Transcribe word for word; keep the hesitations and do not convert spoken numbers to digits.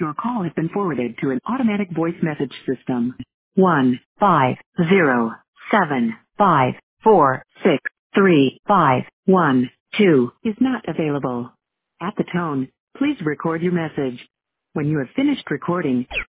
Your call has been forwarded to an automatic voice message system. One five zero seven five four six three five one two is not available. At the tone, please record your message. When you have finished recording,